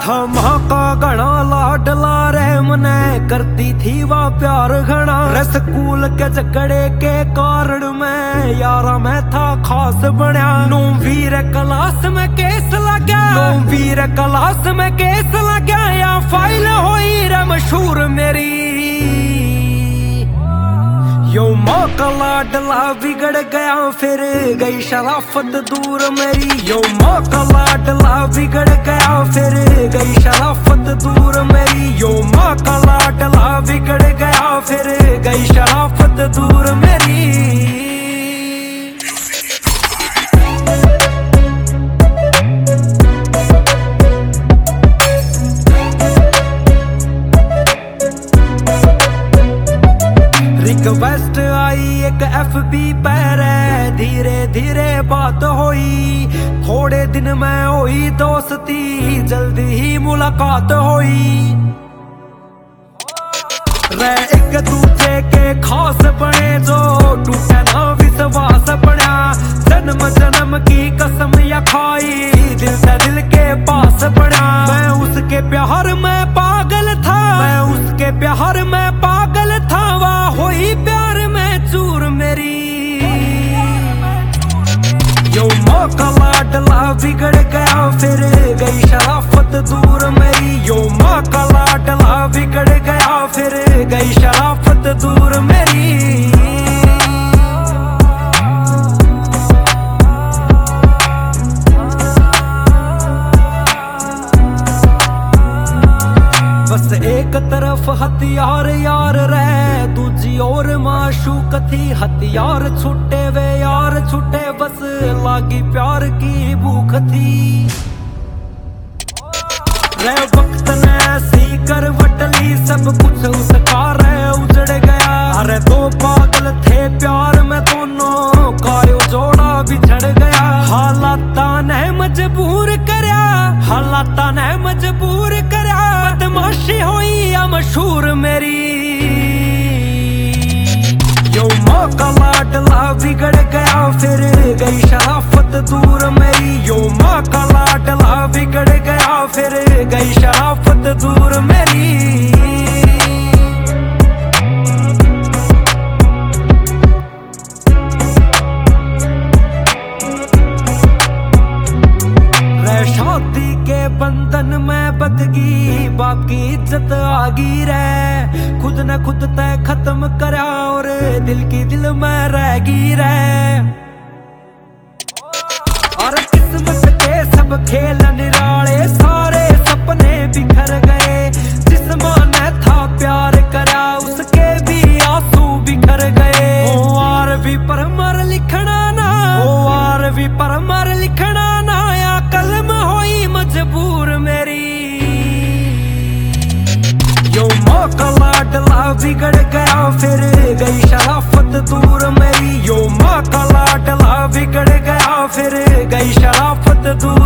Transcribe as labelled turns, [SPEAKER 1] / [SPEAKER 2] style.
[SPEAKER 1] धमाका घना लाडला रे मने करती थी वह प्यार घना रे। स्कूल के झगड़े के कारण मैं यारा मैं था खास बनया। 9वीं क्लास में केस लगा, 9वीं क्लास में केस लगा या फाइल होई रे मशहूर मेरी। यो माँ का लाडला बिगड़ गया फिर गई शराफत दूर मेरी। यो माँ का लाडला बिगड़ गया फिर गई शराफत दूर मेरी। यो माँ का लाडला बिगड़ गया फिर गई शराफत दूर मेरी। रिक्वेस्ट आई एक FB पर धीरे धीरे बात होई। थोड़े दिन में होई दोस्ती, जल्दी ही मुलाकात होई रे। एक दूजे के खास बने जो टूटे ना विश्वास बना। जन्म जन्म की कसम या खाई दिल से दिल के पास बना। मैं उसके प्यार में पागल था, मैं उसके प्यार में पागल था। वह होई प्यार में चूर मेरी। यो माँ का लाडला बिगड़ गया फिर गई शराफत दूर मेरी। यो माँ का लाडला बिगड़ गया फिर गई शराफत दूर मेरी। बस एक तरफ हथियार यार रे, दूजी ओर माशूक थी। हथियार छुट्टे वे यार छुट्टे, बस लागी प्यार की भूख थी रे। वक्त ने ऐसी करवट ली, सब कुछ उसका रे उजड़ गया। अरे दो पागल थे प्यार में दोनों का यो जोड़ा बिछड़ गया। हालाता ने मजबूर करया, हालाता ने मजबूर करया। बदमाशी हुई या मशहूर मेरी। यो माँ का लाडला बिगड़ गया फिर गई शराफत दूर मेरी। यो माँ का लाडला बिगड़ गया फिर गई शराफत दूर मेरी। शादी के बंधन में बदगी, बाप की इज्जत आगी रे। खुद न खुद तय खत्म करा और दिल की दिल में रहेगी रे। और किस्मत के सब खेल निराले, सारे सपने बिखर गए। जिस माँ ने था प्यार करा उसके भी आंसू बिखर गए। ओ आरवी पर मर लिखना ना, ओ आरवी पर मर लिखना ना, या कलम होई मजबूर मेरी। यो माँ का लाडला बिगड़ गया फिर गई शराफत दूर मेरी। यो माँ का लाडला बिगड़ गया फिर गई शराफत दूर